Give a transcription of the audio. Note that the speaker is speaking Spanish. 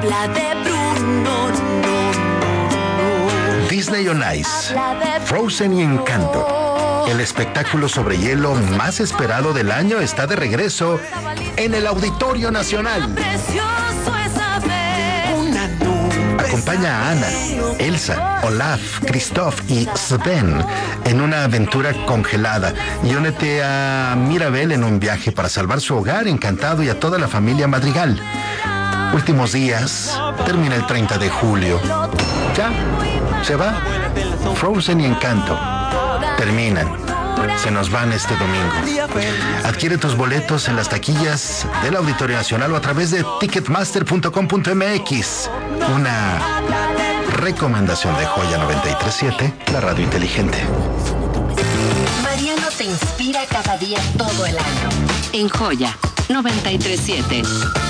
Habla de Bruno, Disney on Ice, Frozen y Encanto. El espectáculo sobre hielo más esperado del año está de regreso en el Auditorio Nacional. Acompaña a Anna, Elsa, Olaf, Kristoff y Sven en una aventura congelada y únete a Mirabel en un viaje para salvar su hogar encantado y a toda la familia Madrigal. Últimos días, termina el 30 de julio. Ya, se va. Frozen y Encanto terminan. Se nos van este domingo. Adquiere tus boletos en las taquillas del Auditorio Nacional o a través de ticketmaster.com.mx. Una recomendación de Joya 93.7, la radio inteligente. Mariano te inspira cada día todo el año. En Joya 93.7.